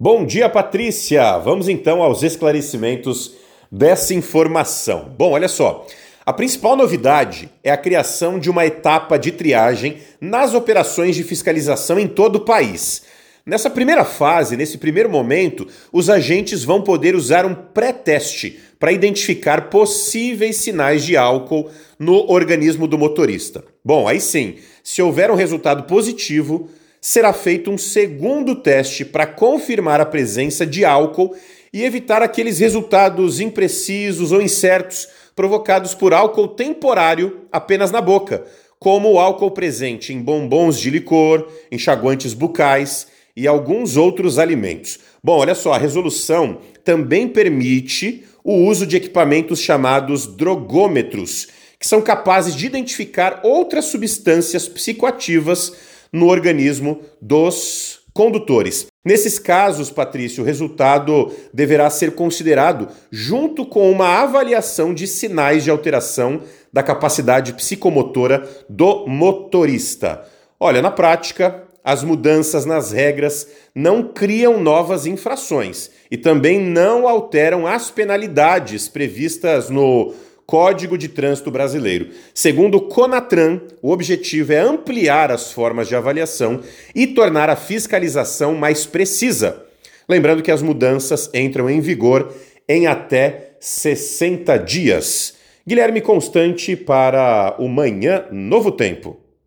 Bom dia, Patrícia! Vamos então aos esclarecimentos dessa informação. Bom, olha só. A principal novidade é a criação de uma etapa de triagem nas operações de fiscalização em todo o país. Nessa primeira fase, nesse primeiro momento, os agentes vão poder usar um pré-teste para identificar possíveis sinais de álcool no organismo do motorista. Bom, aí sim, se houver um resultado positivo, será feito um segundo teste para confirmar a presença de álcool e evitar aqueles resultados imprecisos ou incertos provocados por álcool temporário apenas na boca, como o álcool presente em bombons de licor, enxaguantes bucais e alguns outros alimentos. Bom, olha só, a resolução também permite o uso de equipamentos chamados drogômetros, que são capazes de identificar outras substâncias psicoativas no organismo dos condutores. Nesses casos, Patrício, o resultado deverá ser considerado junto com uma avaliação de sinais de alteração da capacidade psicomotora do motorista. Olha, na prática, as mudanças nas regras não criam novas infrações e também não alteram as penalidades previstas no Código de Trânsito Brasileiro. Segundo o CONATRAN, o objetivo é ampliar as formas de avaliação e tornar a fiscalização mais precisa. Lembrando que as mudanças entram em vigor em até 60 dias. Guilherme Constante para o Manhã Novo Tempo.